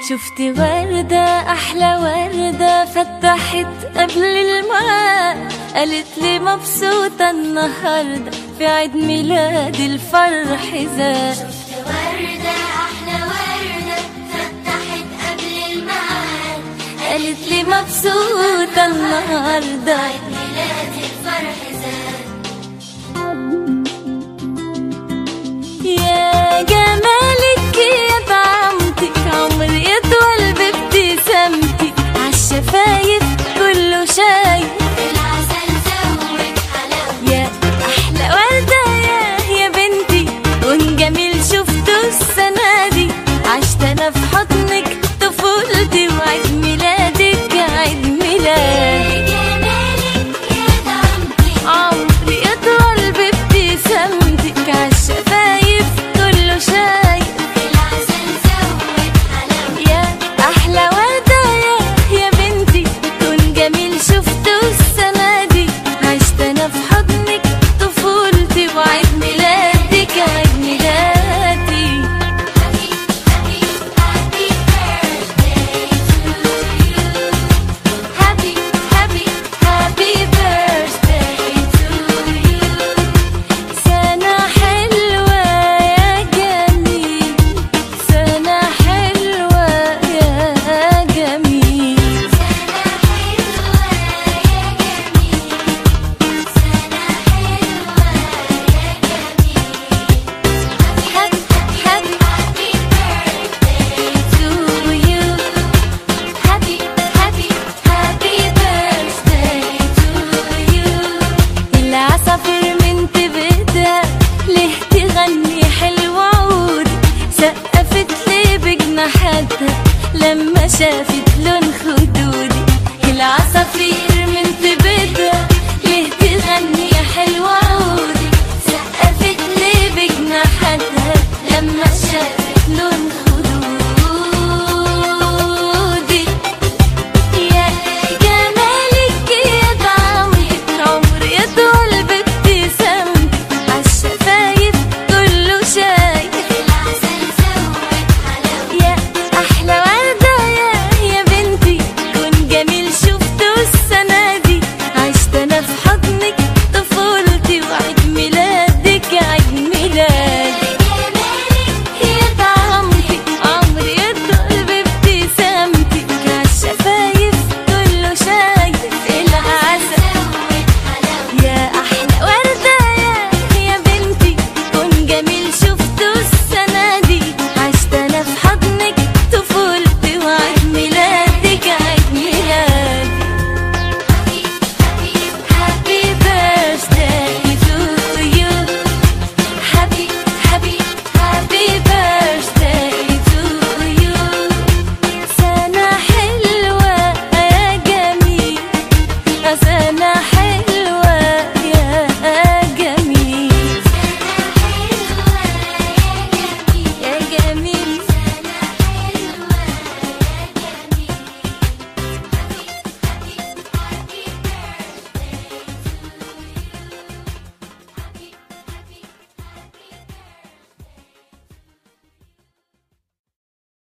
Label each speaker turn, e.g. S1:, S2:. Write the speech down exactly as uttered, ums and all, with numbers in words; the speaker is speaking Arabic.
S1: شفت وردة أحلى وردة فتحت قبل الميعاد، قالت لي مبسوطة النهاردة في عيد ميلادي الفرح زاد.
S2: شفت وردة أحلى وردة فتحت قبل الميعاد،
S1: قالت لي مبسوطة النهاردة
S2: عيد ميلادي الفرح زاد.
S1: يا جمالك يا طعمتك عمري يطول بابتسامتك، عالشفايف كله شايف
S2: العسل زود حلاوة.
S1: يا أحلى وردة يا يا بنتي، لون جميل شفته السنة دي، عشت أنا في حضنك طفولتي وعيد ميلادك عيد ميلادي.
S2: يا جمالك يا طعمتك
S1: عمري يطول بابتسامتك، عالشفايف كله شايف
S2: العسل زود حلاوة.
S1: يا أحلى وردة يا يا بنتي، لون جميل شفته السنة دي، عشت أنا في حضنك طفولتي وعيد ميلادك عيد ميلادي.
S2: Happy, happy, happy birthday to you.
S1: Happy happy happy birthday to you. سنة حلوة يا جميل، سنة حلوة يا جميل.
S2: سنة حلوة يا جميل، سنة حلوة يا جميل.
S1: Happy happy
S2: Happy birthday
S1: to you. Happy happy happy birthday to you. العصافير من تبتها ليه تغني حلو عودي، سقفت لي بجناحاتها لما شافت لون خدودي. العصافير من تبتها ليه تغني حلو عودي، سقفت لي بجناحاتها لما شافت لون خدودي.